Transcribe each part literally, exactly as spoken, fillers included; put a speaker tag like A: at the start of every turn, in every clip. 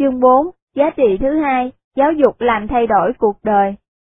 A: Chương bốn, giá trị thứ hai, giáo dục làm thay đổi cuộc đời.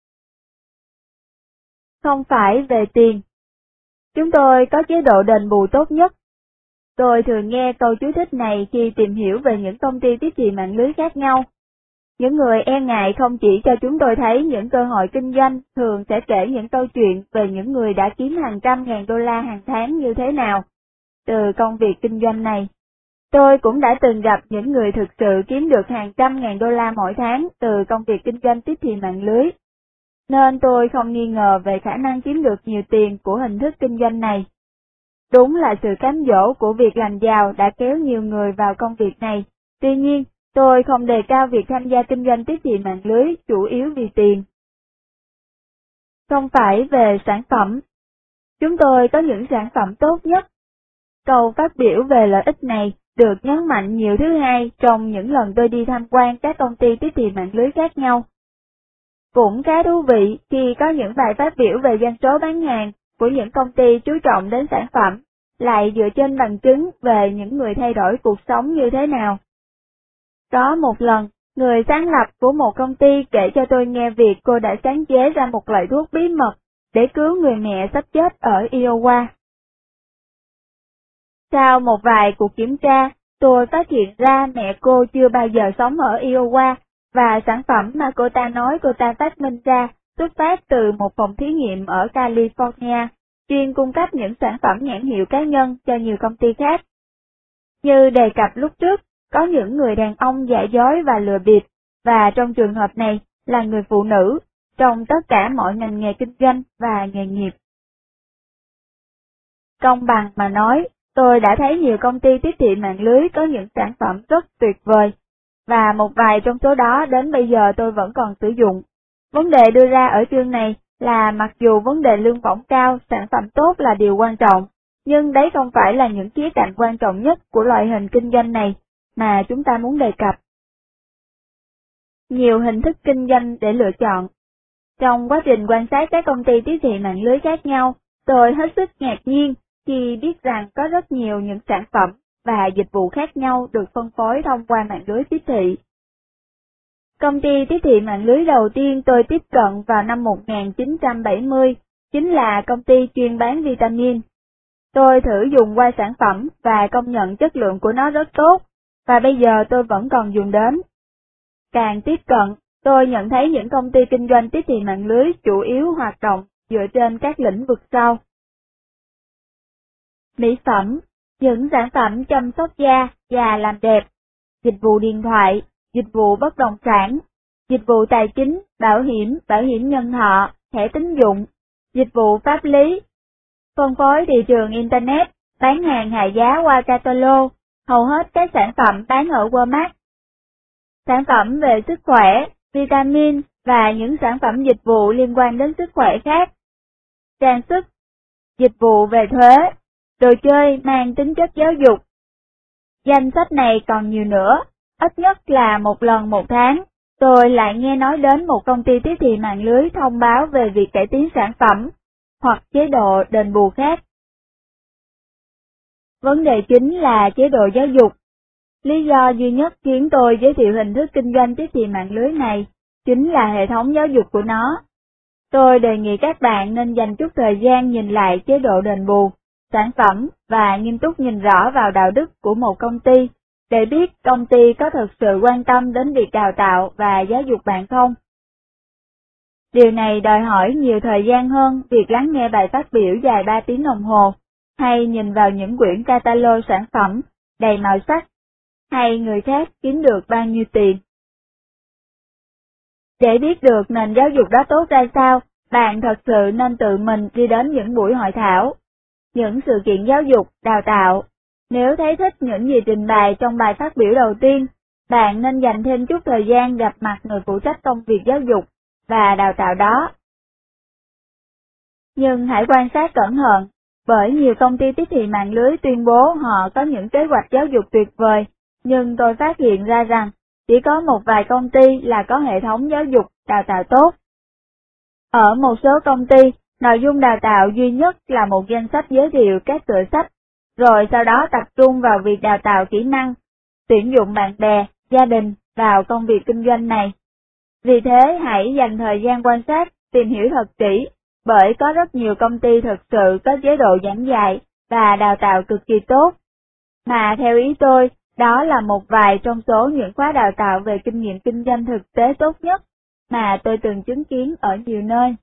A: Không phải về tiền. Chúng tôi có chế độ đền bù tốt nhất. Tôi thường nghe câu chú thích này khi tìm hiểu về những công ty tiếp thị mạng lưới khác nhau. Những người e ngại không chỉ cho chúng tôi thấy những cơ hội kinh doanh, thường sẽ kể những câu chuyện về những người đã kiếm hàng trăm ngàn đô la hàng tháng như thế nào từ công việc kinh doanh này. Tôi cũng đã từng gặp những người thực sự kiếm được hàng trăm ngàn đô la mỗi tháng từ công việc kinh doanh tiếp thị mạng lưới. Nên tôi không nghi ngờ về khả năng kiếm được nhiều tiền của hình thức kinh doanh này. Đúng là sự cám dỗ của việc làm giàu đã kéo nhiều người vào công việc này. Tuy nhiên, tôi không đề cao việc tham gia kinh doanh tiếp thị mạng lưới chủ yếu vì tiền. Không phải về sản phẩm. Chúng tôi có những sản phẩm tốt nhất. Câu phát biểu về lợi ích này được nhấn mạnh nhiều thứ hai trong những lần tôi đi tham quan các công ty tiếp thị mạng lưới khác nhau. Cũng khá thú vị khi có những bài phát biểu về doanh số bán hàng của những công ty chú trọng đến sản phẩm, lại dựa trên bằng chứng về những người thay đổi cuộc sống như thế nào. Có một lần, người sáng lập của một công ty kể cho tôi nghe việc cô đã sáng chế ra một loại thuốc bí mật để cứu người mẹ sắp chết ở Iowa. Sau một vài cuộc kiểm tra, tôi phát hiện ra mẹ cô chưa bao giờ sống ở Iowa, và sản phẩm mà cô ta nói cô ta phát minh ra xuất phát từ một phòng thí nghiệm ở California, chuyên cung cấp những sản phẩm nhãn hiệu cá nhân cho nhiều công ty khác. Như đề cập lúc trước, có những người đàn ông giả dối và lừa bịp, và trong trường hợp này là người phụ nữ, trong tất cả mọi ngành nghề kinh doanh và nghề nghiệp. Công bằng mà nói, tôi đã thấy nhiều công ty tiếp thị mạng lưới có những sản phẩm rất tuyệt vời, và một vài trong số đó đến bây giờ tôi vẫn còn sử dụng. Vấn đề đưa ra ở chương này là mặc dù vấn đề lương bổng cao, sản phẩm tốt là điều quan trọng, nhưng đấy không phải là những khía cạnh quan trọng nhất của loại hình kinh doanh này mà chúng ta muốn đề cập. Nhiều hình thức kinh doanh để lựa chọn. Trong quá trình quan sát các công ty tiếp thị mạng lưới khác nhau, tôi hết sức ngạc nhiên khi biết rằng có rất nhiều những sản phẩm và dịch vụ khác nhau được phân phối thông qua mạng lưới tiếp thị. Công ty tiếp thị mạng lưới đầu tiên tôi tiếp cận vào năm một nghìn chín trăm bảy mươi chính là công ty chuyên bán vitamin. Tôi thử dùng qua sản phẩm và công nhận chất lượng của nó rất tốt, và bây giờ tôi vẫn còn dùng đến. Càng tiếp cận, tôi nhận thấy những công ty kinh doanh tiếp thị mạng lưới chủ yếu hoạt động dựa trên các lĩnh vực sau. Mỹ phẩm, những sản phẩm chăm sóc da và làm đẹp, dịch vụ điện thoại, dịch vụ bất động sản, dịch vụ tài chính, bảo hiểm, bảo hiểm nhân thọ, thẻ tín dụng, dịch vụ pháp lý, phân phối thị trường Internet, bán hàng hạ giá qua catalog, hầu hết các sản phẩm bán ở Walmart. Sản phẩm về sức khỏe, vitamin và những sản phẩm dịch vụ liên quan đến sức khỏe khác. Trang sức, dịch vụ về thuế, đồ chơi mang tính chất giáo dục. Danh sách này còn nhiều nữa, ít nhất là một lần một tháng, tôi lại nghe nói đến một công ty tiếp thị mạng lưới thông báo về việc cải tiến sản phẩm, hoặc chế độ đền bù khác. Vấn đề chính là chế độ giáo dục. Lý do duy nhất khiến tôi giới thiệu hình thức kinh doanh tiếp thị mạng lưới này chính là hệ thống giáo dục của nó. Tôi đề nghị các bạn nên dành chút thời gian nhìn lại chế độ đền bù, sản phẩm và nghiêm túc nhìn rõ vào đạo đức của một công ty, để biết công ty có thực sự quan tâm đến việc đào tạo và giáo dục bạn không. Điều này đòi hỏi nhiều thời gian hơn việc lắng nghe bài phát biểu dài ba tiếng đồng hồ, hay nhìn vào những quyển catalog sản phẩm đầy màu sắc, hay người khác kiếm được bao nhiêu tiền. Để biết được nền giáo dục đó tốt ra sao, bạn thật sự nên tự mình đi đến những buổi hội thảo, những sự kiện giáo dục, đào tạo. Nếu thấy thích những gì trình bày trong bài phát biểu đầu tiên, bạn nên dành thêm chút thời gian gặp mặt người phụ trách công việc giáo dục và đào tạo đó. Nhưng hãy quan sát cẩn thận, bởi nhiều công ty tiếp thị mạng lưới tuyên bố họ có những kế hoạch giáo dục tuyệt vời, nhưng tôi phát hiện ra rằng chỉ có một vài công ty là có hệ thống giáo dục đào tạo tốt. Ở một số công ty, nội dung đào tạo duy nhất là một danh sách giới thiệu các tựa sách, rồi sau đó tập trung vào việc đào tạo kỹ năng, tuyển dụng bạn bè, gia đình vào công việc kinh doanh này. Vì thế hãy dành thời gian quan sát, tìm hiểu thật kỹ, bởi có rất nhiều công ty thực sự có chế độ giảng dạy và đào tạo cực kỳ tốt. Mà theo ý tôi, đó là một vài trong số những khóa đào tạo về kinh nghiệm kinh doanh thực tế tốt nhất mà tôi từng chứng kiến ở nhiều nơi.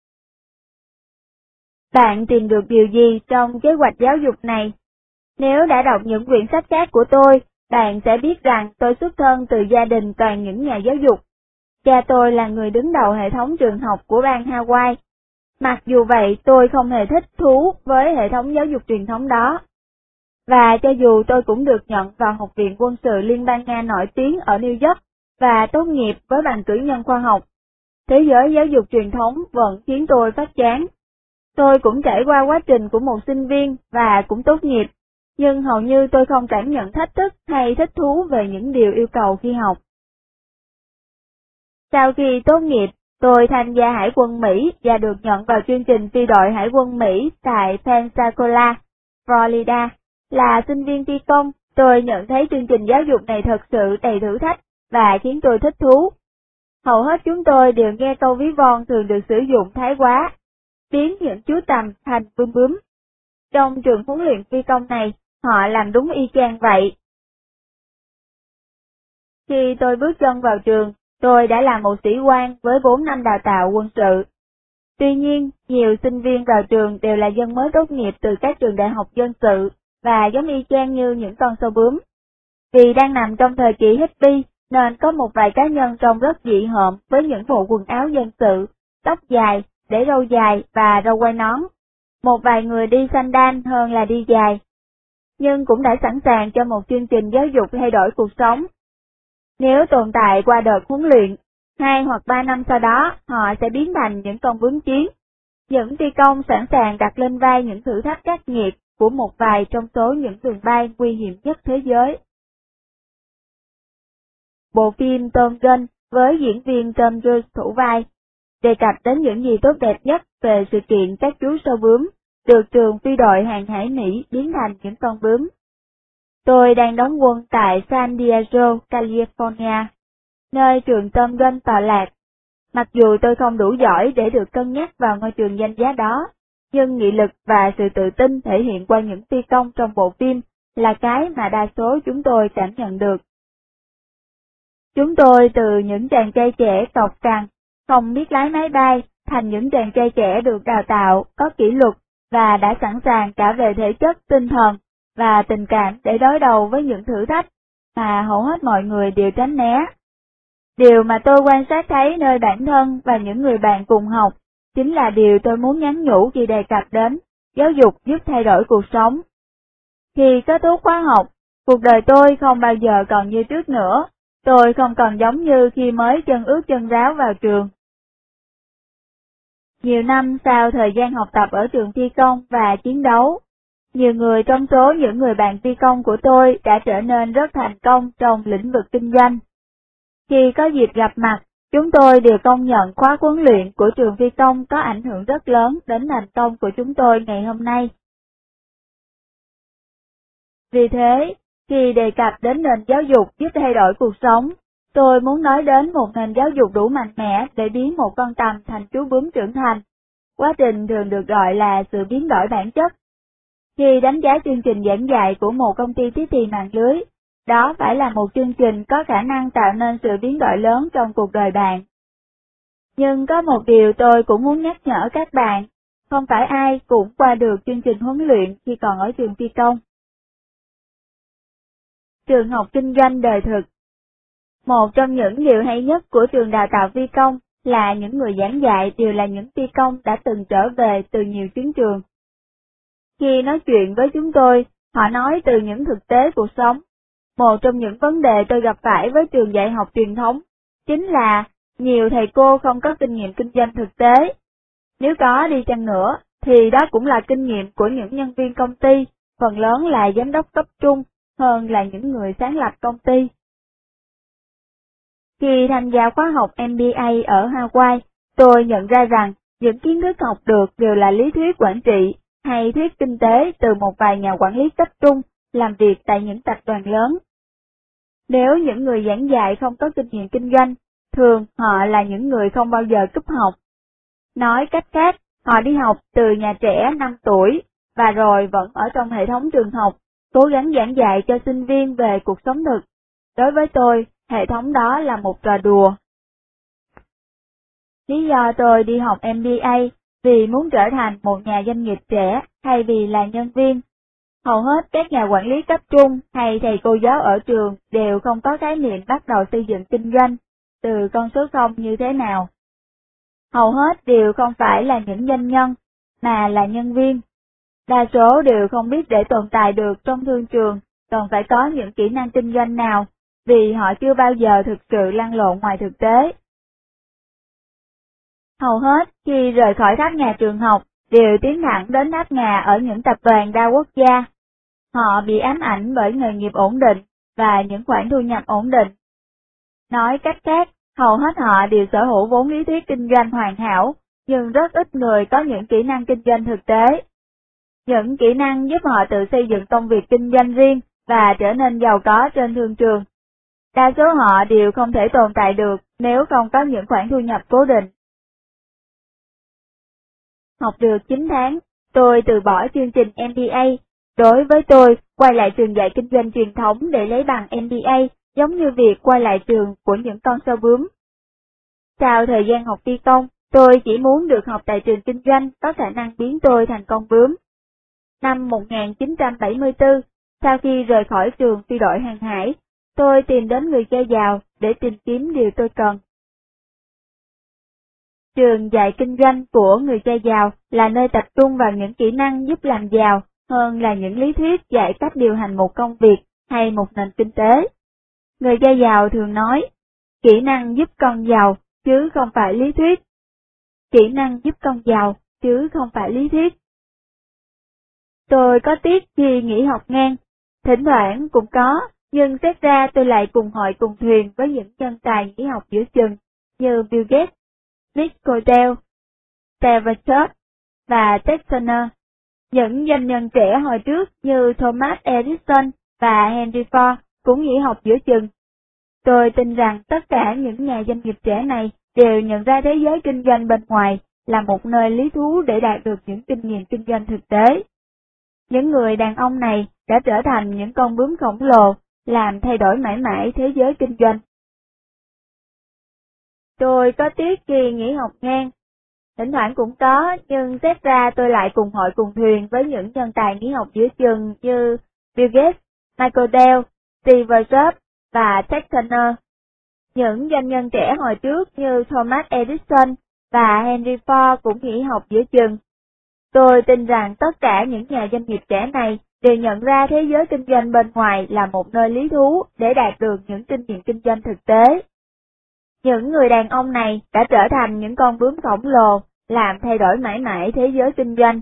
A: Bạn tìm được điều gì trong kế hoạch giáo dục này? Nếu đã đọc những quyển sách khác của tôi, bạn sẽ biết rằng tôi xuất thân từ gia đình toàn những nhà giáo dục. Cha tôi là người đứng đầu hệ thống trường học của bang Hawaii. Mặc dù vậy, tôi không hề thích thú với hệ thống giáo dục truyền thống đó. Và cho dù tôi cũng được nhận vào Học viện Quân sự Liên bang Nga nổi tiếng ở New York và tốt nghiệp với bằng cử nhân khoa học, thế giới giáo dục truyền thống vẫn khiến tôi phát chán. Tôi cũng trải qua quá trình của một sinh viên và cũng tốt nghiệp, nhưng hầu như tôi không cảm nhận thách thức hay thích thú về những điều yêu cầu khi học. Sau khi tốt nghiệp, tôi tham gia Hải quân Mỹ và được nhận vào chương trình phi đội Hải quân Mỹ tại Pensacola, Florida. Là sinh viên phi công, tôi nhận thấy chương trình giáo dục này thật sự đầy thử thách và khiến tôi thích thú. Hầu hết chúng tôi đều nghe câu ví von thường được sử dụng thái quá, biến những chú tằm thành bướm bướm. Trong trường huấn luyện phi công này, họ làm đúng y chang vậy. Khi tôi bước chân vào trường, tôi đã là một sĩ quan với bốn năm đào tạo quân sự. Tuy nhiên, nhiều sinh viên vào trường đều là dân mới tốt nghiệp từ các trường đại học dân sự, và giống y chang như những con sâu bướm. Vì đang nằm trong thời kỳ hippie, nên có một vài cá nhân trông rất dị hợm với những bộ quần áo dân sự, tóc dài, để râu dài và râu quai nón. Một vài người đi sandal hơn là đi dài. Nhưng cũng đã sẵn sàng cho một chương trình giáo dục thay đổi cuộc sống. Nếu tồn tại qua đợt huấn luyện, hai hoặc ba năm sau đó, họ sẽ biến thành những con bướm chiến. Những phi công sẵn sàng đặt lên vai những thử thách khắc nghiệt của một vài trong số những đường bay nguy hiểm nhất thế giới. Bộ phim Tom Gun với diễn viên Tom Cruise thủ vai, đề cập đến những gì tốt đẹp nhất về sự kiện các chú sâu bướm, được trường phi đội hàng hải Mỹ biến thành những con bướm. Tôi đang đóng quân tại San Diego, California, nơi trường Tom Gun tọa lạc. Mặc dù tôi không đủ giỏi để được cân nhắc vào ngôi trường danh giá đó, nhưng nghị lực và sự tự tin thể hiện qua những phi công trong bộ phim là cái mà đa số chúng tôi cảm nhận được. Chúng tôi từ những chàng trai trẻ cọc cằn, không biết lái máy bay, thành những chàng trai trẻ được đào tạo, có kỷ luật, và đã sẵn sàng cả về thể chất, tinh thần, và tình cảm để đối đầu với những thử thách mà hầu hết mọi người đều tránh né. Điều mà tôi quan sát thấy nơi bản thân và những người bạn cùng học, chính là điều tôi muốn nhắn nhủ khi đề cập đến giáo dục giúp thay đổi cuộc sống. Khi kết thúc khóa học, cuộc đời tôi không bao giờ còn như trước nữa, tôi không còn giống như khi mới chân ướt chân ráo vào trường. Nhiều năm sau thời gian học tập ở trường phi công và chiến đấu, nhiều người trong số những người bạn phi công của tôi đã trở nên rất thành công trong lĩnh vực kinh doanh. Khi có dịp gặp mặt, chúng tôi đều công nhận khóa huấn luyện của trường phi công có ảnh hưởng rất lớn đến thành công của chúng tôi ngày hôm nay. Vì thế, khi đề cập đến nền giáo dục giúp thay đổi cuộc sống, tôi muốn nói đến một nền giáo dục đủ mạnh mẽ để biến một con tằm thành chú bướm trưởng thành. Quá trình thường được gọi là sự biến đổi bản chất. Khi đánh giá chương trình giảng dạy của một công ty tiếp thị mạng lưới, đó phải là một chương trình có khả năng tạo nên sự biến đổi lớn trong cuộc đời bạn. Nhưng có một điều tôi cũng muốn nhắc nhở các bạn, không phải ai cũng qua được chương trình huấn luyện khi còn ở trường phi công. Trường học kinh doanh đời thực. Một trong những điều hay nhất của trường đào tạo phi công là những người giảng dạy đều là những phi công đã từng trở về từ nhiều chiến trường. Khi nói chuyện với chúng tôi, họ nói từ những thực tế cuộc sống. Một trong những vấn đề tôi gặp phải với trường dạy học truyền thống, chính là nhiều thầy cô không có kinh nghiệm kinh doanh thực tế. Nếu có đi chăng nữa, thì đó cũng là kinh nghiệm của những nhân viên công ty, phần lớn là giám đốc cấp trung, hơn là những người sáng lập công ty. Khi tham gia khóa học M B A ở Hawaii, tôi nhận ra rằng những kiến thức học được đều là lý thuyết quản trị hay thuyết kinh tế từ một vài nhà quản lý cấp trung làm việc tại những tập đoàn lớn. Nếu những người giảng dạy không có kinh nghiệm kinh doanh, thường họ là những người không bao giờ cúp học. Nói cách khác, họ đi học từ nhà trẻ năm tuổi, và rồi vẫn ở trong hệ thống trường học, cố gắng giảng dạy cho sinh viên về cuộc sống thực. Đối với tôi, hệ thống đó là một trò đùa. Lý do tôi đi học em bê a vì muốn trở thành một nhà doanh nghiệp trẻ thay vì là nhân viên. Hầu hết các nhà quản lý cấp trung hay thầy cô giáo ở trường đều không có khái niệm bắt đầu xây dựng kinh doanh, từ con số không như thế nào. Hầu hết đều không phải là những doanh nhân, mà là nhân viên. Đa số đều không biết để tồn tại được trong thương trường, còn phải có những kỹ năng kinh doanh nào, vì họ chưa bao giờ thực sự lăn lộn ngoài thực tế. Hầu hết khi rời khỏi tháp ngà trường học đều tiến thẳng đến tháp ngà ở những tập đoàn đa quốc gia. Họ bị ám ảnh bởi nghề nghiệp ổn định và những khoản thu nhập ổn định. Nói cách khác, hầu hết họ đều sở hữu vốn lý thuyết kinh doanh hoàn hảo, nhưng rất ít người có những kỹ năng kinh doanh thực tế. Những kỹ năng giúp họ tự xây dựng công việc kinh doanh riêng và trở nên giàu có trên thương trường. Đa số họ đều không thể tồn tại được nếu không có những khoản thu nhập cố định. Học được chín tháng, tôi từ bỏ chương trình em bê a. Đối với tôi, quay lại trường dạy kinh doanh truyền thống để lấy bằng em bê a giống như việc quay lại trường của những con sâu bướm. Sau thời gian học phi công, tôi chỉ muốn được học tại trường kinh doanh có khả năng biến tôi thành con bướm. Năm một nghìn chín trăm bảy mươi tư, sau khi rời khỏi trường phi đội hàng hải, tôi tìm đến người cha giàu để tìm kiếm điều tôi cần. Trường dạy kinh doanh của người cha giàu là nơi tập trung vào những kỹ năng giúp làm giàu hơn là những lý thuyết dạy cách điều hành một công việc hay một nền kinh tế. Người cha giàu thường nói, kỹ năng giúp con giàu, chứ không phải lý thuyết. Kỹ năng giúp con giàu, chứ không phải lý thuyết. Tôi có tiếc khi nghỉ học ngang, thỉnh thoảng cũng có, nhưng xét ra tôi lại cùng hội cùng thuyền với những nhân tài nghỉ học giữa chừng, như Bill Gates, Nick Cordell, Steve Jobs và Ted Turner. Những doanh nhân trẻ hồi trước như Thomas Edison và Henry Ford cũng nghỉ học giữa chừng. Tôi tin rằng tất cả những nhà doanh nghiệp trẻ này đều nhận ra thế giới kinh doanh bên ngoài là một nơi lý thú để đạt được những kinh nghiệm kinh doanh thực tế. Những người đàn ông này đã trở thành những con bướm khổng lồ, làm thay đổi mãi mãi thế giới kinh doanh. Tôi có tiếc khi nghỉ học ngang. Thỉnh thoảng cũng có, nhưng xét ra tôi lại cùng hội cùng thuyền với những nhân tài nghỉ học giữa chừng như Bill Gates, Michael Dell, Steve Jobs và Ted Turner. Những doanh nhân trẻ hồi trước như Thomas Edison và Henry Ford cũng nghỉ học giữa chừng. Tôi tin rằng tất cả những nhà doanh nghiệp trẻ này đều nhận ra thế giới kinh doanh bên ngoài là một nơi lý thú để đạt được những kinh nghiệm kinh doanh thực tế. Những người đàn ông này đã trở thành những con bướm khổng lồ, làm thay đổi mãi mãi thế giới kinh doanh.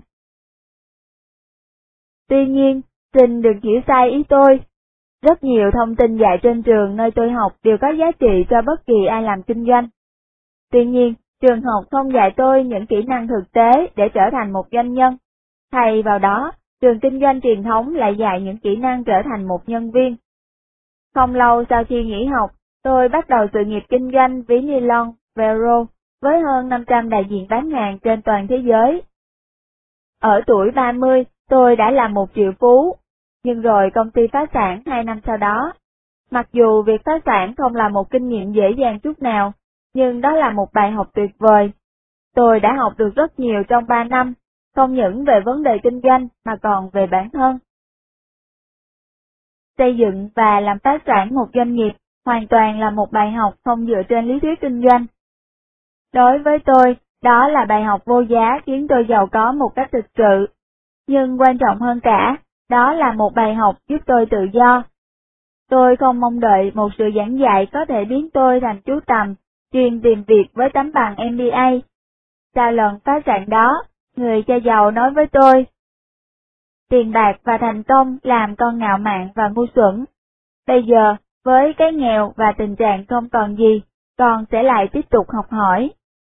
A: Tuy nhiên, xin đừng hiểu sai ý tôi. Rất nhiều thông tin dạy trên trường nơi tôi học đều có giá trị cho bất kỳ ai làm kinh doanh. Tuy nhiên, trường học không dạy tôi những kỹ năng thực tế để trở thành một doanh nhân. Thay vào đó, trường kinh doanh truyền thống lại dạy những kỹ năng trở thành một nhân viên. Không lâu sau khi nghỉ học, tôi bắt đầu sự nghiệp kinh doanh ví ni lông Vero với hơn năm trăm đại diện bán hàng trên toàn thế giới. Ở tuổi ba mươi, tôi đã là một triệu phú, nhưng rồi công ty phá sản hai năm sau đó. Mặc dù việc phá sản không là một kinh nghiệm dễ dàng chút nào, nhưng đó là một bài học tuyệt vời. Tôi đã học được rất nhiều trong ba năm, không những về vấn đề kinh doanh mà còn về bản thân. Xây dựng và làm phá sản một doanh nghiệp hoàn toàn là một bài học không dựa trên lý thuyết kinh doanh. Đối với tôi, đó là bài học vô giá khiến tôi giàu có một cách thực sự. Nhưng quan trọng hơn cả, đó là một bài học giúp tôi tự do. Tôi không mong đợi một sự giảng dạy có thể biến tôi thành chú tầm, chuyên tìm việc với tấm bằng em bê a. Sau lần phá sản đó, người cha giàu nói với tôi, tiền bạc và thành công làm con ngạo mạn và ngu xuẩn. Bây giờ, với cái nghèo và tình trạng không còn gì, con sẽ lại tiếp tục học hỏi.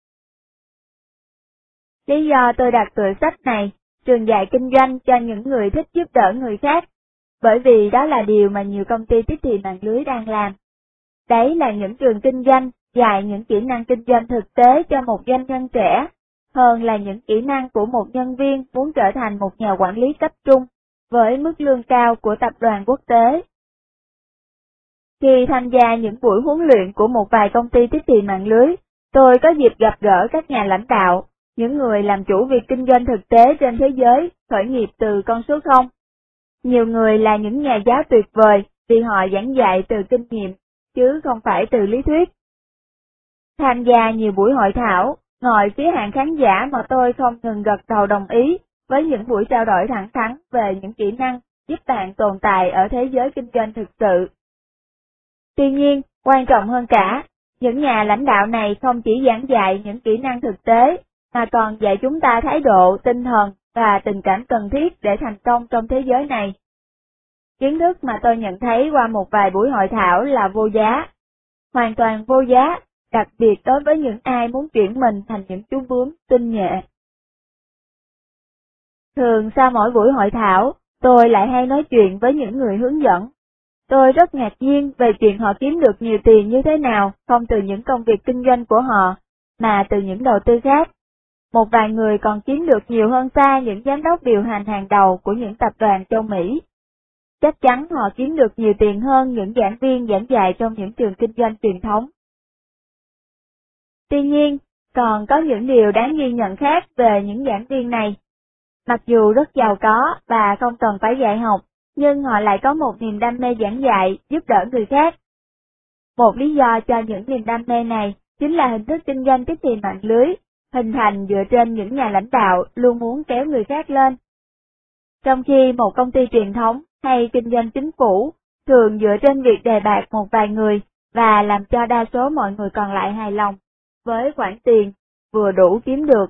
A: Lý do tôi đặt tựa sách này, trường dạy kinh doanh cho những người thích giúp đỡ người khác, bởi vì đó là điều mà nhiều công ty tiếp thị mạng lưới đang làm. Đấy là những trường kinh doanh dạy những kỹ năng kinh doanh thực tế cho một doanh nhân trẻ, hơn là những kỹ năng của một nhân viên muốn trở thành một nhà quản lý cấp trung, với mức lương cao của tập đoàn quốc tế. Khi tham gia những buổi huấn luyện của một vài công ty tiếp thị mạng lưới, tôi có dịp gặp gỡ các nhà lãnh đạo, những người làm chủ việc kinh doanh thực tế trên thế giới, khởi nghiệp từ con số không. Nhiều người là những nhà giáo tuyệt vời vì họ giảng dạy từ kinh nghiệm, chứ không phải từ lý thuyết. Tham gia nhiều buổi hội thảo, ngồi phía hàng khán giả mà tôi không ngừng gật đầu đồng ý với những buổi trao đổi thẳng thắn về những kỹ năng giúp bạn tồn tại ở thế giới kinh doanh thực sự. Tuy nhiên, quan trọng hơn cả, những nhà lãnh đạo này không chỉ giảng dạy những kỹ năng thực tế, mà còn dạy chúng ta thái độ, tinh thần và tình cảm cần thiết để thành công trong thế giới này. Kiến thức mà tôi nhận thấy qua một vài buổi hội thảo là vô giá, hoàn toàn vô giá, đặc biệt đối với những ai muốn chuyển mình thành những chú bướm tinh nhuệ. Thường sau mỗi buổi hội thảo, tôi lại hay nói chuyện với những người hướng dẫn. Tôi rất ngạc nhiên về chuyện họ kiếm được nhiều tiền như thế nào, không từ những công việc kinh doanh của họ, mà từ những đầu tư khác. Một vài người còn kiếm được nhiều hơn xa những giám đốc điều hành hàng đầu của những tập đoàn châu Mỹ. Chắc chắn họ kiếm được nhiều tiền hơn những giảng viên giảng dạy trong những trường kinh doanh truyền thống. Tuy nhiên, còn có những điều đáng ghi nhận khác về những giảng viên này. Mặc dù rất giàu có và không cần phải dạy học, nhưng họ lại có một niềm đam mê giảng dạy, giúp đỡ người khác. Một lý do cho những niềm đam mê này chính là hình thức kinh doanh tiếp thị mạng lưới, hình thành dựa trên những nhà lãnh đạo luôn muốn kéo người khác lên. Trong khi một công ty truyền thống hay kinh doanh chính phủ thường dựa trên việc đề bạt một vài người và làm cho đa số mọi người còn lại hài lòng với khoản tiền vừa đủ kiếm được.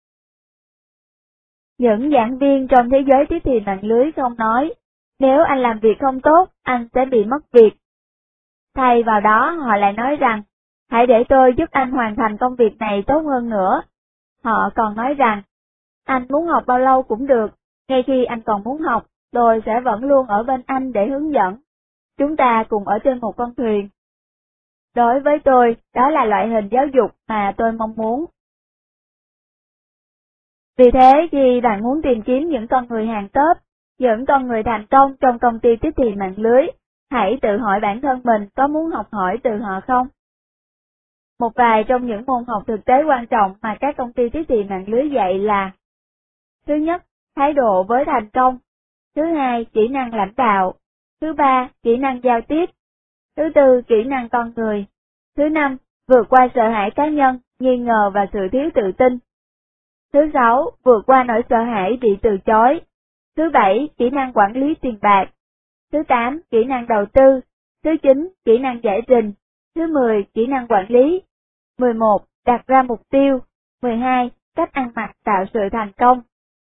A: Những giảng viên trong thế giới tiếp thị mạng lưới không nói, nếu anh làm việc không tốt, anh sẽ bị mất việc. Thay vào đó họ lại nói rằng, hãy để tôi giúp anh hoàn thành công việc này tốt hơn nữa. Họ còn nói rằng, anh muốn học bao lâu cũng được, ngay khi anh còn muốn học, tôi sẽ vẫn luôn ở bên anh để hướng dẫn. Chúng ta cùng ở trên một con thuyền. Đối với tôi, đó là loại hình giáo dục mà tôi mong muốn. Vì thế, khi bạn muốn tìm kiếm những con người hàng top, những con người thành công trong công ty tiếp thị mạng lưới, hãy tự hỏi bản thân mình có muốn học hỏi từ họ không? Một vài trong những môn học thực tế quan trọng mà các công ty tiếp thị mạng lưới dạy là: thứ nhất, thái độ với thành công. Thứ hai, kỹ năng lãnh đạo. Thứ ba, kỹ năng giao tiếp. Thứ tư, kỹ năng con người. Thứ năm, vượt qua sợ hãi cá nhân, nghi ngờ và sự thiếu tự tin. Thứ sáu, vượt qua nỗi sợ hãi bị từ chối. Thứ bảy, kỹ năng quản lý tiền bạc. Thứ tám, kỹ năng đầu tư. Thứ chín, kỹ năng giải trình. Thứ mười, kỹ năng quản lý. mười một, đặt ra mục tiêu. mười hai, cách ăn mặc tạo sự thành công.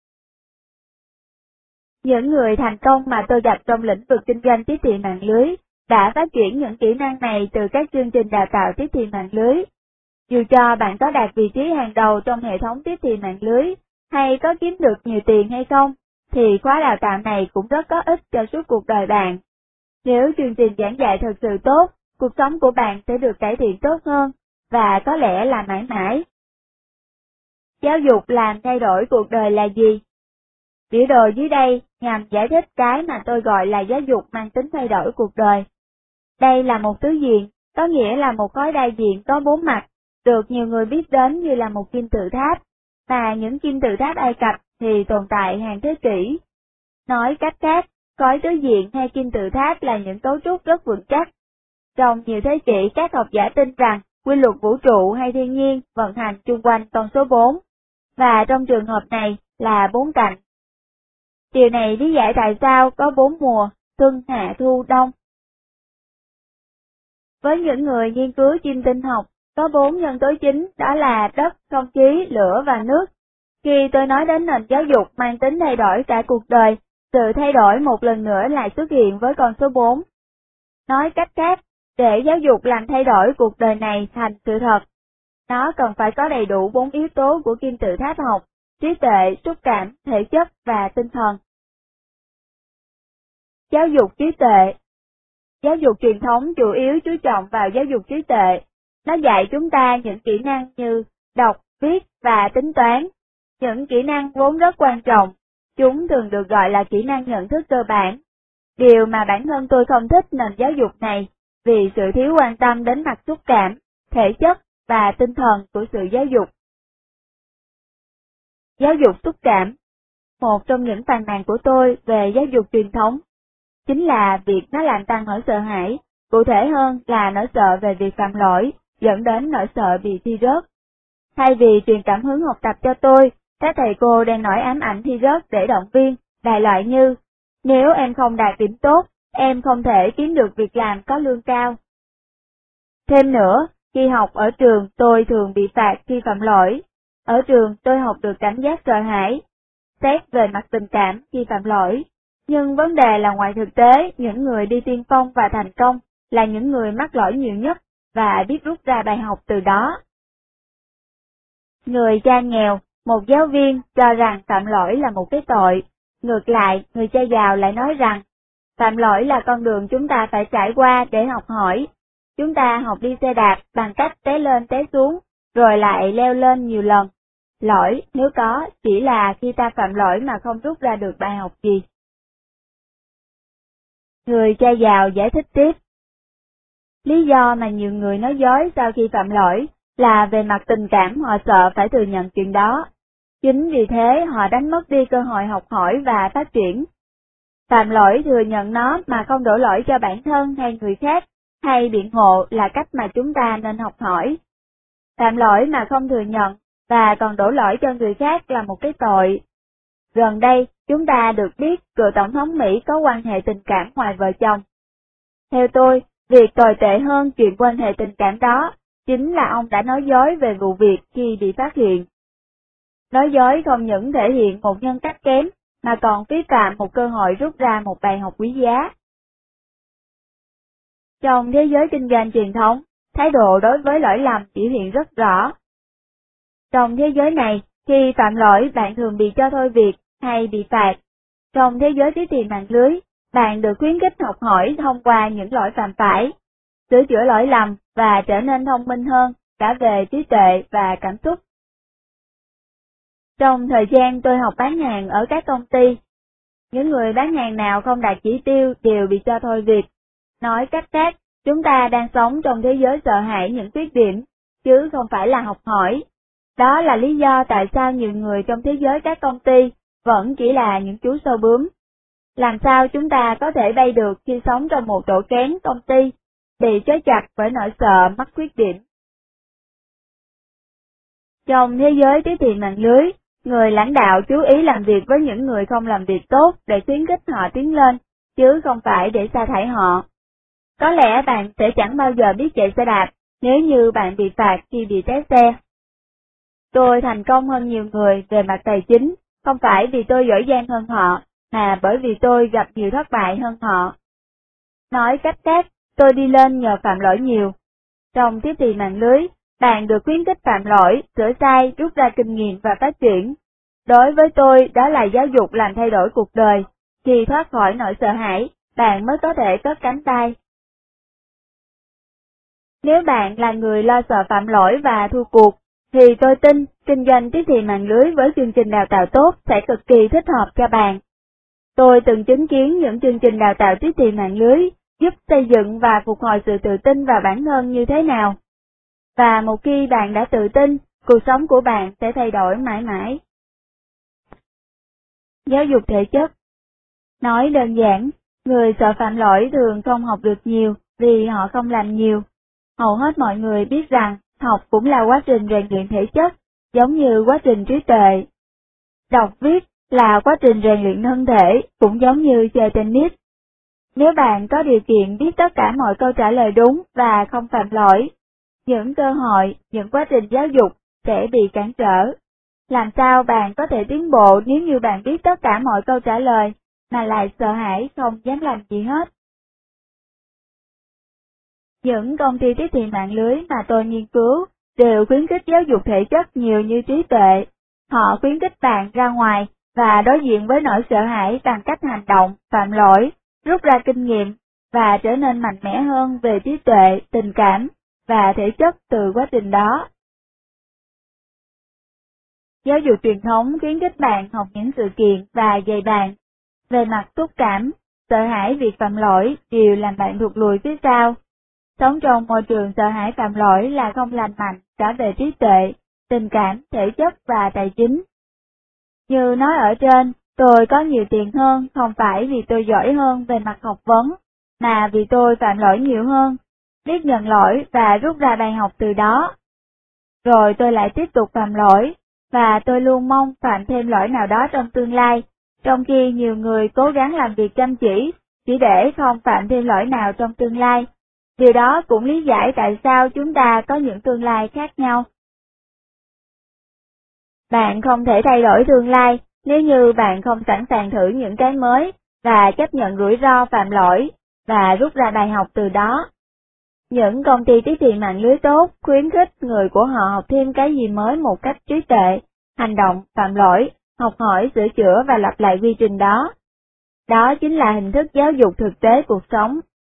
A: Những người thành công mà tôi gặp trong lĩnh vực kinh doanh tiếp thị mạng lưới đã phát triển những kỹ năng này từ các chương trình đào tạo tiếp thị mạng lưới. Dù cho bạn có đạt vị trí hàng đầu trong hệ thống tiếp thị mạng lưới, hay có kiếm được nhiều tiền hay không, thì khóa đào tạo này cũng rất có ích cho suốt cuộc đời bạn. Nếu chương trình giảng dạy thật sự tốt, cuộc sống của bạn sẽ được cải thiện tốt hơn, và có lẽ là mãi mãi. Giáo dục làm thay đổi cuộc đời là gì? Biểu đồ dưới đây nhằm giải thích cái mà tôi gọi là giáo dục mang tính thay đổi cuộc đời. Đây là một tứ diện, có nghĩa là một khối đa diện có bốn mặt, được nhiều người biết đến như là một kim tự tháp, và những kim tự tháp Ai Cập thì tồn tại hàng thế kỷ. Nói cách khác, khối tứ diện hay kim tự tháp là những cấu trúc rất vững chắc. Trong nhiều thế kỷ các học giả tin rằng quy luật vũ trụ hay thiên nhiên vận hành chung quanh con số bốn, và trong trường hợp này là bốn cạnh. Điều này lý giải tại sao có bốn mùa, xuân, hạ, thu, đông. Với những người nghiên cứu chim tinh học, có bốn nhân tố chính, đó là đất, không khí, lửa và nước. Khi tôi nói đến nền giáo dục mang tính thay đổi cả cuộc đời, sự thay đổi một lần nữa lại xuất hiện với con số bốn. Nói cách khác, để giáo dục làm thay đổi cuộc đời này thành sự thật, nó cần phải có đầy đủ bốn yếu tố của kim tự tháp học: trí tuệ, xúc cảm, thể chất và tinh thần. Giáo dục trí tuệ. Giáo dục truyền thống chủ yếu chú trọng vào giáo dục trí tuệ. Nó dạy chúng ta những kỹ năng như đọc, viết và tính toán. Những kỹ năng vốn rất quan trọng, chúng thường được gọi là kỹ năng nhận thức cơ bản. Điều mà bản thân tôi không thích nền giáo dục này, vì sự thiếu quan tâm đến mặt xúc cảm, thể chất và tinh thần của sự giáo dục. Giáo dục xúc cảm. Một trong những phàn nàn của tôi về giáo dục truyền thống chính là việc nó làm tăng nỗi sợ hãi, cụ thể hơn là nỗi sợ về việc phạm lỗi, dẫn đến nỗi sợ bị thi rớt. Thay vì truyền cảm hứng học tập cho tôi, các thầy cô đang nổi ám ảnh thi rớt để động viên, đại loại như, nếu em không đạt điểm tốt, em không thể kiếm được việc làm có lương cao. Thêm nữa, khi học ở trường tôi thường bị phạt khi phạm lỗi. Ở trường tôi học được cảm giác sợ hãi, xét về mặt tình cảm khi phạm lỗi. Nhưng vấn đề là ngoài thực tế, những người đi tiên phong và thành công là những người mắc lỗi nhiều nhất và biết rút ra bài học từ đó. Người cha nghèo, một giáo viên cho rằng phạm lỗi là một cái tội. Ngược lại, người cha giàu lại nói rằng, phạm lỗi là con đường chúng ta phải trải qua để học hỏi. Chúng ta học đi xe đạp bằng cách té lên té xuống, rồi lại leo lên nhiều lần. Lỗi, nếu có, chỉ là khi ta phạm lỗi mà không rút ra được bài học gì. Người cha giàu giải thích tiếp. Lý do mà nhiều người nói dối sau khi phạm lỗi là về mặt tình cảm họ sợ phải thừa nhận chuyện đó. Chính vì thế họ đánh mất đi cơ hội học hỏi và phát triển. Phạm lỗi thừa nhận nó mà không đổ lỗi cho bản thân hay người khác, hay biện hộ là cách mà chúng ta nên học hỏi. Phạm lỗi mà không thừa nhận và còn đổ lỗi cho người khác là một cái tội. Gần đây, chúng ta được biết cựu Tổng thống Mỹ có quan hệ tình cảm ngoài vợ chồng. Theo tôi, việc tồi tệ hơn chuyện quan hệ tình cảm đó, chính là ông đã nói dối về vụ việc khi bị phát hiện. Nói dối không những thể hiện một nhân cách kém, mà còn vi phạm một cơ hội rút ra một bài học quý giá. Trong thế giới kinh doanh truyền thống, thái độ đối với lỗi lầm biểu hiện rất rõ. Trong thế giới này, khi phạm lỗi bạn thường bị cho thôi việc hay bị phạt. Trong thế giới tiếp thị mạng lưới, bạn được khuyến khích học hỏi thông qua những lỗi phạm phải, sửa chữa lỗi lầm và trở nên thông minh hơn cả về trí tuệ và cảm xúc. Trong thời gian tôi học bán hàng ở các công ty, những người bán hàng nào không đạt chỉ tiêu đều bị cho thôi việc. Nói cách khác, chúng ta đang sống trong thế giới sợ hãi những khuyết điểm, chứ không phải là học hỏi. Đó là lý do tại sao nhiều người trong thế giới các công ty vẫn chỉ là những chú sâu bướm. Làm sao chúng ta có thể bay được khi sống trong một tổ kén công ty, bị trói chặt bởi nỗi sợ mắc khuyết điểm? Trong thế giới tiếp thị mạng lưới, người lãnh đạo chú ý làm việc với những người không làm việc tốt để khuyến khích họ tiến lên, chứ không phải để sa thải họ. Có lẽ bạn sẽ chẳng bao giờ biết chạy xe đạp nếu như bạn bị phạt khi bị té xe. Tôi thành công hơn nhiều người về mặt tài chính, không phải vì tôi giỏi giang hơn họ, mà bởi vì tôi gặp nhiều thất bại hơn họ. Nói cách khác, tôi đi lên nhờ phạm lỗi nhiều. Trong tiếp thị mạng lưới, bạn được khuyến khích phạm lỗi, sửa sai, rút ra kinh nghiệm và phát triển. Đối với tôi, đó là giáo dục làm thay đổi cuộc đời. Khi thoát khỏi nỗi sợ hãi, bạn mới có thể cất cánh tay. Nếu bạn là người lo sợ phạm lỗi và thua cuộc, thì tôi tin kinh doanh tiếp thị mạng lưới với chương trình đào tạo tốt sẽ cực kỳ thích hợp cho bạn. Tôi từng chứng kiến những chương trình đào tạo tiếp thị mạng lưới giúp xây dựng và phục hồi sự tự tin vào bản thân như thế nào. Và một khi bạn đã tự tin, cuộc sống của bạn sẽ thay đổi mãi mãi. Giáo dục thể chất. Nói đơn giản, người sợ phạm lỗi thường không học được nhiều vì họ không làm nhiều. Hầu hết mọi người biết rằng học cũng là quá trình rèn luyện thể chất, giống như quá trình trí tuệ. Đọc viết là quá trình rèn luyện thân thể, cũng giống như chơi tennis. Nếu bạn có điều kiện biết tất cả mọi câu trả lời đúng và không phạm lỗi, những cơ hội, những quá trình giáo dục sẽ bị cản trở. Làm sao bạn có thể tiến bộ nếu như bạn biết tất cả mọi câu trả lời, mà lại sợ hãi không dám làm gì hết? Những công ty tiếp thị mạng lưới mà tôi nghiên cứu đều khuyến khích giáo dục thể chất nhiều như trí tuệ. Họ khuyến khích bạn ra ngoài và đối diện với nỗi sợ hãi bằng cách hành động, phạm lỗi, rút ra kinh nghiệm, và trở nên mạnh mẽ hơn về trí tuệ, tình cảm, và thể chất từ quá trình đó. Giáo dục truyền thống khuyến khích bạn học những sự kiện và dạy bạn. Về mặt xúc cảm, sợ hãi việc phạm lỗi đều làm bạn thụt lùi phía sau. Sống trong môi trường sợ hãi phạm lỗi là không lành mạnh cả về trí tuệ, tình cảm, thể chất và tài chính. Như nói ở trên, tôi có nhiều tiền hơn không phải vì tôi giỏi hơn về mặt học vấn, mà vì tôi phạm lỗi nhiều hơn, biết nhận lỗi và rút ra bài học từ đó. Rồi tôi lại tiếp tục phạm lỗi, và tôi luôn mong phạm thêm lỗi nào đó trong tương lai, trong khi nhiều người cố gắng làm việc chăm chỉ, chỉ để không phạm thêm lỗi nào trong tương lai. Điều đó cũng lý giải tại sao chúng ta có những tương lai khác nhau. Bạn không thể thay đổi tương lai nếu như bạn không sẵn sàng thử những cái mới, và chấp nhận rủi ro phạm lỗi, và rút ra bài học từ đó. Những công ty tiếp thị mạng lưới tốt khuyến khích người của họ học thêm cái gì mới một cách trí tuệ, hành động, phạm lỗi, học hỏi, sửa chữa và lặp lại quy trình đó. Đó chính là hình thức giáo dục thực tế cuộc sống.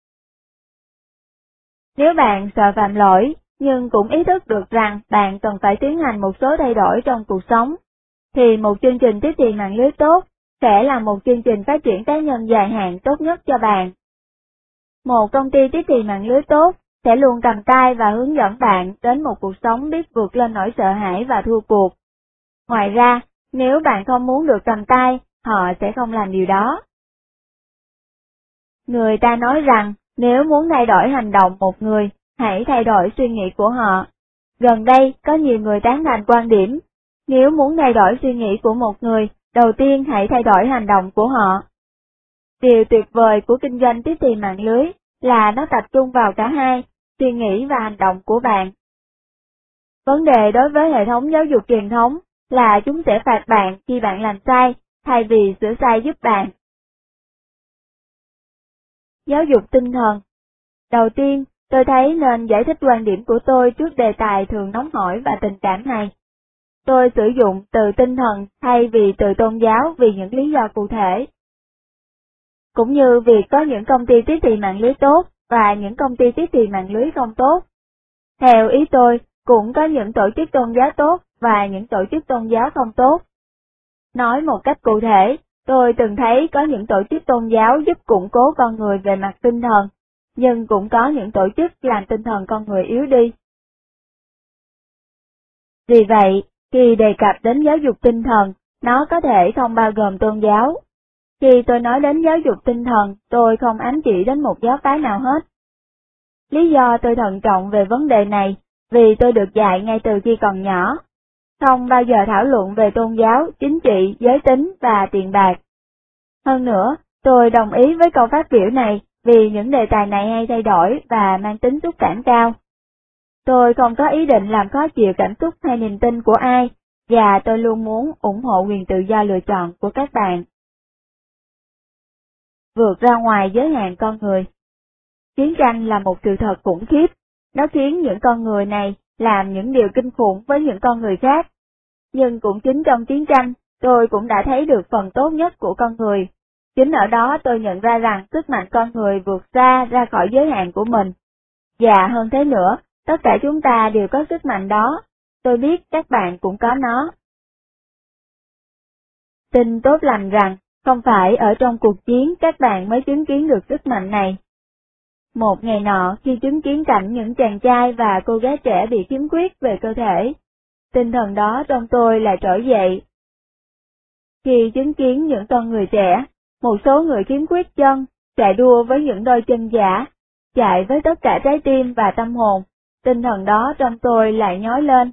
A: Nếu bạn sợ phạm lỗi, nhưng cũng ý thức được rằng bạn cần phải tiến hành một số thay đổi trong cuộc sống, thì một chương trình tiếp thị mạng lưới tốt sẽ là một chương trình phát triển cá nhân dài hạn tốt nhất cho bạn. Một công ty tiếp thị mạng lưới tốt sẽ luôn cầm tay và hướng dẫn bạn đến một cuộc sống biết vượt lên nỗi sợ hãi và thua cuộc. Ngoài ra, nếu bạn không muốn được cầm tay, họ sẽ không làm điều đó. Người ta nói rằng, nếu muốn thay đổi hành động một người, hãy thay đổi suy nghĩ của họ. Gần đây, có nhiều người tán thành quan điểm, nếu muốn thay đổi suy nghĩ của một người, đầu tiên hãy thay đổi hành động của họ. Điều tuyệt vời của kinh doanh tiếp thị mạng lưới là nó tập trung vào cả hai, suy nghĩ và hành động của bạn. Vấn đề đối với hệ thống giáo dục truyền thống là chúng sẽ phạt bạn khi bạn làm sai, thay vì sửa sai giúp bạn. Giáo dục tinh thần. Đầu tiên, tôi thấy nên giải thích quan điểm của tôi trước đề tài thường nóng hổi và tình cảm này. Tôi sử dụng từ tinh thần thay vì từ tôn giáo vì những lý do cụ thể. Cũng như việc có những công ty tiếp thị mạng lưới tốt và những công ty tiếp thị mạng lưới không tốt. Theo ý tôi, cũng có những tổ chức tôn giáo tốt và những tổ chức tôn giáo không tốt. Nói một cách cụ thể, tôi từng thấy có những tổ chức tôn giáo giúp củng cố con người về mặt tinh thần, nhưng cũng có những tổ chức làm tinh thần con người yếu đi. Vì vậy, khi đề cập đến giáo dục tinh thần, nó có thể không bao gồm tôn giáo. Khi tôi nói đến giáo dục tinh thần, tôi không ám chỉ đến một giáo phái nào hết. Lý do tôi thận trọng về vấn đề này, vì tôi được dạy ngay từ khi còn nhỏ, không bao giờ thảo luận về tôn giáo, chính trị, giới tính và tiền bạc. Hơn nữa, tôi đồng ý với câu phát biểu này vì những đề tài này hay thay đổi và mang tính xúc cảm cao. Tôi không có ý định làm khó chịu cảm xúc hay niềm tin của ai, và tôi luôn muốn ủng hộ quyền tự do lựa chọn của các bạn. Vượt ra ngoài giới hạn con người. Chiến tranh là một sự thật khủng khiếp, nó khiến những con người này làm những điều kinh khủng với những con người khác. Nhưng cũng chính trong chiến tranh, tôi cũng đã thấy được phần tốt nhất của con người. Chính ở đó tôi nhận ra rằng sức mạnh con người vượt xa ra khỏi giới hạn của mình. Và hơn thế nữa, tất cả chúng ta đều có sức mạnh đó, tôi biết các bạn cũng có nó. Tin tốt lành rằng, không phải ở trong cuộc chiến các bạn mới chứng kiến được sức mạnh này. Một ngày nọ khi chứng kiến cảnh những chàng trai và cô gái trẻ bị khiếm khuyết về cơ thể, tinh thần đó trong tôi lại trỗi dậy. Khi chứng kiến những con người trẻ, một số người khiếm khuyết chân, chạy đua với những đôi chân giả, chạy với tất cả trái tim và tâm hồn, tinh thần đó trong tôi lại nhói lên.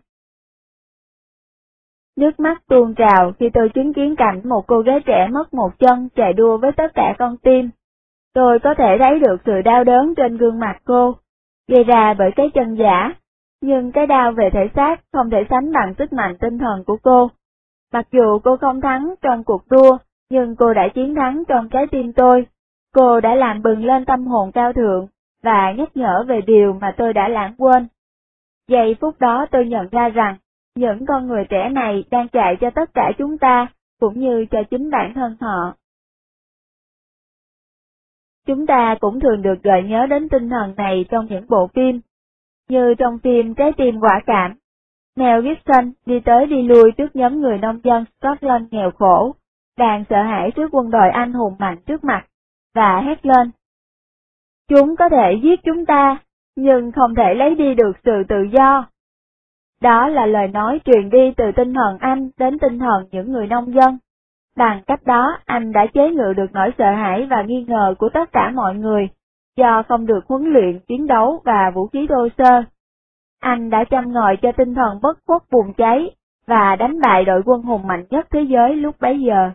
A: Nước mắt tuôn trào khi tôi chứng kiến cảnh một cô gái trẻ mất một chân chạy đua với tất cả con tim. Tôi có thể thấy được sự đau đớn trên gương mặt cô, gây ra bởi cái chân giả, nhưng cái đau về thể xác không thể sánh bằng sức mạnh tinh thần của cô. Mặc dù cô không thắng trong cuộc đua, nhưng cô đã chiến thắng trong trái tim tôi. Cô đã làm bừng lên tâm hồn cao thượng, và nhắc nhở về điều mà tôi đã lãng quên. Giây phút đó tôi nhận ra rằng, những con người trẻ này đang chạy cho tất cả chúng ta, cũng như cho chính bản thân họ. Chúng ta cũng thường được gợi nhớ đến tinh thần này trong những bộ phim, như trong phim Trái tim quả cảm. Mel Gibson đi tới đi lui trước nhóm người nông dân Scotland nghèo khổ, đang sợ hãi trước quân đội anh hùng mạnh trước mặt, và hét lên: "Chúng có thể giết chúng ta, nhưng không thể lấy đi được sự tự do." Đó là lời nói truyền đi từ tinh thần anh đến tinh thần những người nông dân. Bằng cách đó, anh đã chế ngự được nỗi sợ hãi và nghi ngờ của tất cả mọi người, do không được huấn luyện, chiến đấu và vũ khí thô sơ. Anh đã châm ngòi cho tinh thần bất khuất bùng cháy, và đánh bại đội quân hùng mạnh nhất thế giới lúc bấy giờ.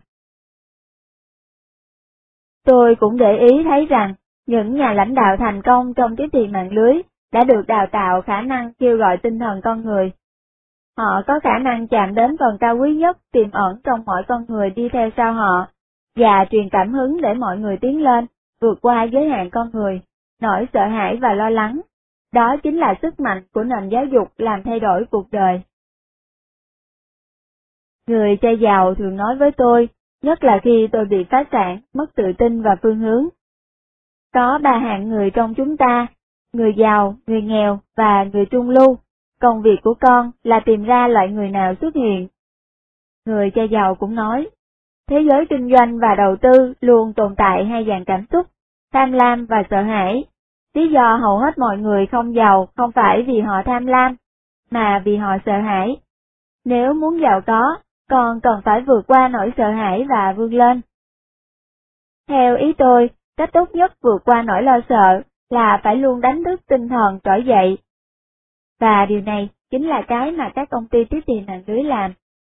A: Tôi cũng để ý thấy rằng, những nhà lãnh đạo thành công trong tiếp thị mạng lưới đã được đào tạo khả năng kêu gọi tinh thần con người. Họ có khả năng chạm đến phần cao quý nhất tiềm ẩn trong mỗi con người đi theo sau họ, và truyền cảm hứng để mọi người tiến lên, vượt qua giới hạn con người, nỗi sợ hãi và lo lắng. Đó chính là sức mạnh của nền giáo dục làm thay đổi cuộc đời. Người cha giàu thường nói với tôi, nhất là khi tôi bị phá sản, mất tự tin và phương hướng: có ba hạng người trong chúng ta, người giàu, người nghèo và người trung lưu. Công việc của con là tìm ra loại người nào xuất hiện. Người cha giàu cũng nói, thế giới kinh doanh và đầu tư luôn tồn tại hai dạng cảm xúc, tham lam và sợ hãi. Lý do hầu hết mọi người không giàu không phải vì họ tham lam, mà vì họ sợ hãi. Nếu muốn giàu có, con cần phải vượt qua nỗi sợ hãi và vươn lên. Theo ý tôi, cách tốt nhất vượt qua nỗi lo sợ là phải luôn đánh thức tinh thần trỗi dậy. Và điều này chính là cái mà các công ty tiếp thị mạng lưới làm.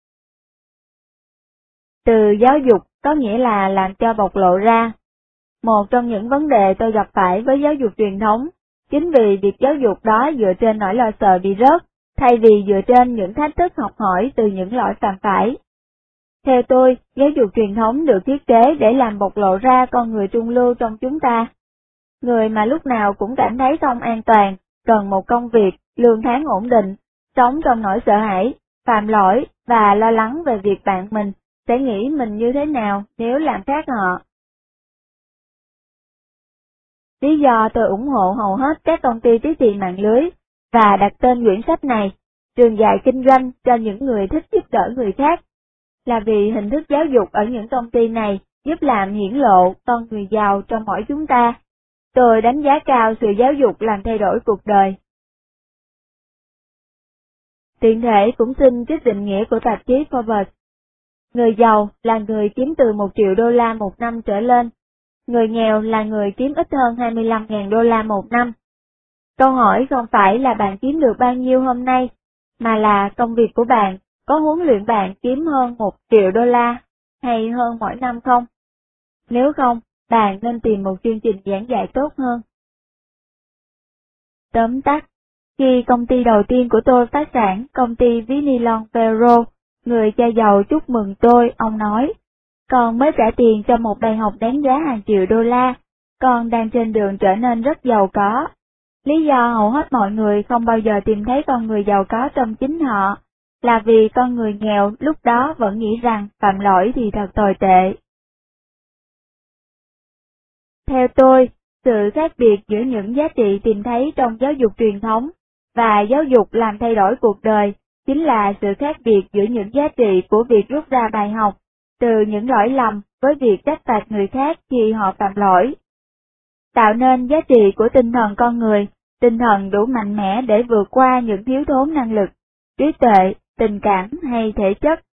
A: Từ giáo dục có nghĩa là làm cho bộc lộ ra. Một trong những vấn đề tôi gặp phải với giáo dục truyền thống, chính vì việc giáo dục đó dựa trên nỗi lo sợ bị rớt, thay vì dựa trên những thách thức học hỏi từ những lỗi phạm phải. Theo tôi, giáo dục truyền thống được thiết kế để làm bộc lộ ra con người trung lưu trong chúng ta. Người mà lúc nào cũng cảm thấy không an toàn, cần một công việc, lương tháng ổn định, sống trong nỗi sợ hãi, phạm lỗi và lo lắng về việc bạn mình sẽ nghĩ mình như thế nào nếu làm khác họ. Lý do tôi ủng hộ hầu hết các công ty tiếp thị mạng lưới và đặt tên quyển sách này, Trường dạy kinh doanh cho những người thích giúp đỡ người khác, là vì hình thức giáo dục ở những công ty này giúp làm hiển lộ con người giàu trong mỗi chúng ta. Tôi đánh giá cao sự giáo dục làm thay đổi cuộc đời. Tiện thể cũng xin trích định nghĩa của tạp chí Forbes. Người giàu là người kiếm từ một triệu đô la một năm trở lên. Người nghèo là người kiếm ít hơn hai mươi lăm nghìn đô la một năm. Câu hỏi không phải là bạn kiếm được bao nhiêu hôm nay, mà là công việc của bạn có huấn luyện bạn kiếm hơn một triệu đô la hay hơn mỗi năm không? Nếu không, bạn nên tìm một chương trình giảng dạy tốt hơn. Tóm tắt, khi công ty đầu tiên của tôi phá sản, công ty Vinilon Ferro, người cha giàu chúc mừng tôi, ông nói, con mới trả tiền cho một bài học đáng giá hàng triệu đô la, con đang trên đường trở nên rất giàu có. Lý do hầu hết mọi người không bao giờ tìm thấy con người giàu có trong chính họ, là vì con người nghèo lúc đó vẫn nghĩ rằng phạm lỗi thì thật tồi tệ. Theo tôi, sự khác biệt giữa những giá trị tìm thấy trong giáo dục truyền thống và giáo dục làm thay đổi cuộc đời chính là sự khác biệt giữa những giá trị của việc rút ra bài học từ những lỗi lầm với việc trách phạt người khác khi họ phạm lỗi. Tạo nên giá trị của tinh thần con người, tinh thần đủ mạnh mẽ để vượt qua những thiếu thốn năng lực, trí tuệ, tình cảm hay thể chất,